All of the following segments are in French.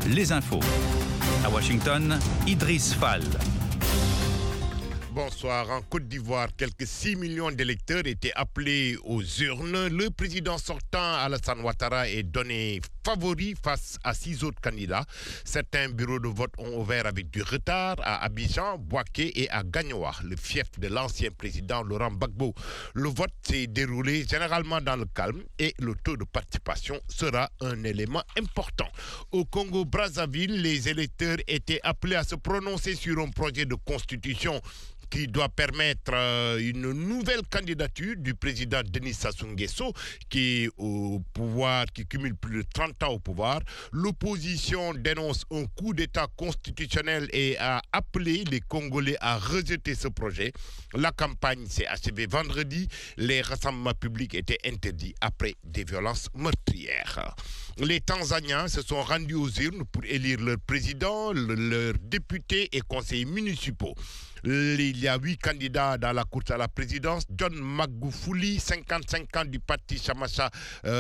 les infos. À Washington, Idriss Fall. Bonsoir. En Côte d'Ivoire, quelques 6 millions d'électeurs étaient appelés aux urnes. Le président sortant, Alassane Ouattara, est donné favori face à 6 autres candidats. Certains bureaux de vote ont ouvert avec du retard à Abidjan, Bouaké et à Gagnoa, le fief de l'ancien président Laurent Gbagbo. Le vote s'est déroulé généralement dans le calme et le taux de participation sera un élément important. Au Congo-Brazzaville, les électeurs étaient appelés à se prononcer sur un projet de constitution qui doit permettre une nouvelle candidature du président Denis Sassou Nguesso, qui est au pouvoir, qui cumule plus de 30 ans au pouvoir. L'opposition dénonce un coup d'État constitutionnel et a appelé les Congolais à rejeter ce projet. La campagne s'est achevée vendredi. Les rassemblements publics étaient interdits après des violences meurtrières. Les Tanzaniens se sont rendus aux urnes pour élire leur président, leurs députés et conseillers municipaux. Il y a 8 candidats dans la course à la présidence. John Magufuli, 55 ans du parti Chamasha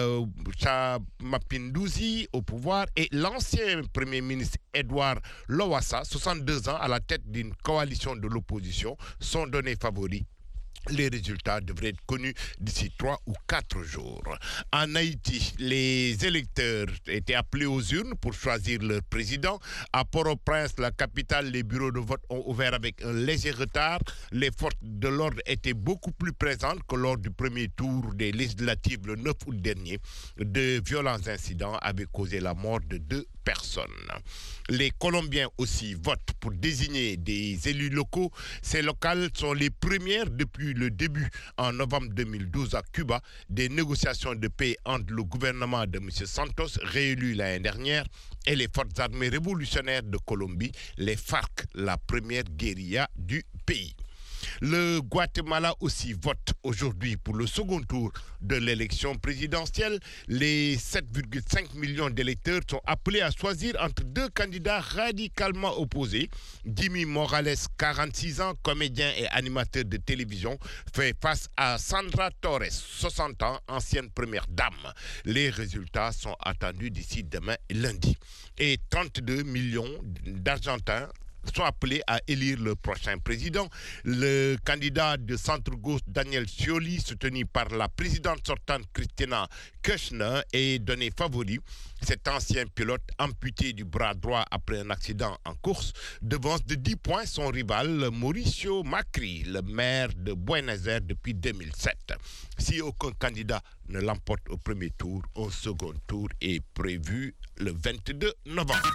Mapinduzi au pouvoir, et l'ancien premier ministre Edouard Lowassa, 62 ans, à la tête d'une coalition de l'opposition, sont donnés favoris. Les résultats devraient être connus d'ici 3 ou 4 jours. En Haïti, les électeurs étaient appelés aux urnes pour choisir leur président. À Port-au-Prince, la capitale, les bureaux de vote ont ouvert avec un léger retard. Les forces de l'ordre étaient beaucoup plus présentes que lors du premier tour des législatives le 9 août dernier. De violents incidents avaient causé la mort de 2 personnes. Les Colombiens aussi votent pour désigner des élus locaux. Ces locales sont les premières depuis le début en novembre 2012 à Cuba des négociations de paix entre le gouvernement de M. Santos, réélu l'année dernière, et les forces armées révolutionnaires de Colombie, les FARC, la première guérilla du pays. Le Guatemala aussi vote aujourd'hui pour le second tour de l'élection présidentielle. Les 7,5 millions d'électeurs sont appelés à choisir entre 2 candidats radicalement opposés. Jimmy Morales, 46 ans, comédien et animateur de télévision, fait face à Sandra Torres, 60 ans, ancienne première dame. Les résultats sont attendus d'ici demain lundi. Et 32 millions d'Argentins sont appelés à élire le prochain président. Le candidat de centre-gauche Daniel Scioli, soutenu par la présidente sortante Cristina Kirchner, est donné favori. Cet ancien pilote amputé du bras droit après un accident en course devance de 10 points son rival Mauricio Macri, le maire de Buenos Aires depuis 2007. Si aucun candidat ne l'emporte au premier tour, un second tour est prévu le 22 novembre.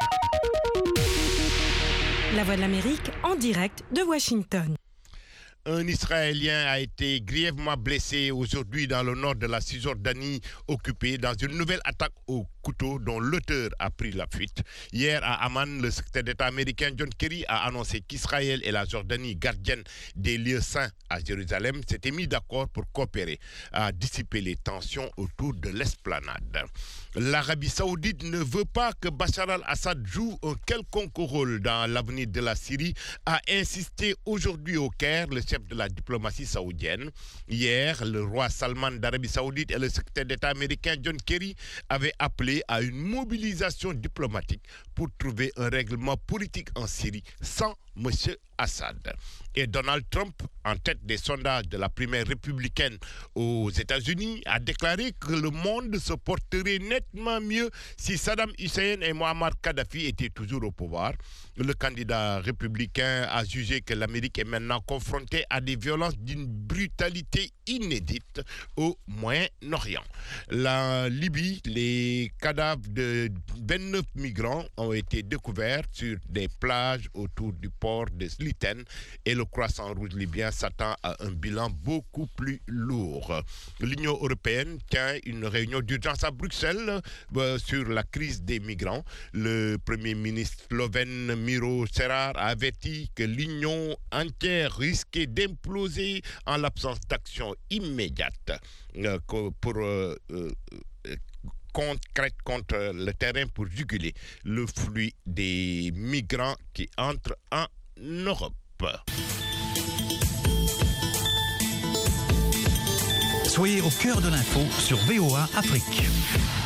La Voix de l'Amérique en direct de Washington. Un Israélien a été grièvement blessé aujourd'hui dans le nord de la Cisjordanie occupée dans une nouvelle attaque au couteau dont l'auteur a pris la fuite. Hier à Amman, le secrétaire d'État américain John Kerry a annoncé qu'Israël et la Jordanie, gardiennes des lieux saints à Jérusalem, s'étaient mis d'accord pour coopérer à dissiper les tensions autour de l'esplanade. L'Arabie saoudite ne veut pas que Bachar al-Assad joue un quelconque rôle dans l'avenir de la Syrie, a insisté aujourd'hui au Caire le chef de la diplomatie saoudienne. Hier, le roi Salman d'Arabie saoudite et le secrétaire d'État américain John Kerry avaient appelé à une mobilisation diplomatique pour trouver un règlement politique en Syrie sans M. Assad. Et Donald Trump, en tête des sondages de la primaire républicaine aux États-Unis, a déclaré que le monde se porterait nettement mieux si Saddam Hussein et Muammar Kadhafi étaient toujours au pouvoir. Le candidat républicain a jugé que l'Amérique est maintenant confrontée à des violences d'une brutalité inédite au Moyen-Orient. La Libye, les cadavres de 29 migrants ont été découverts sur des plages autour du port de Sliten et le Croissant Rouge libyen s'attend à un bilan beaucoup plus lourd. L'Union européenne tient une réunion d'urgence à Bruxelles sur la crise des migrants. Le Premier ministre slovène Miro Cerar a averti que l'Union entière risquait d'imploser en l'absence d'action immédiate concrète contre le terrain pour juguler le flux des migrants qui entrent en Europe. Soyez au cœur de l'info sur VOA Afrique.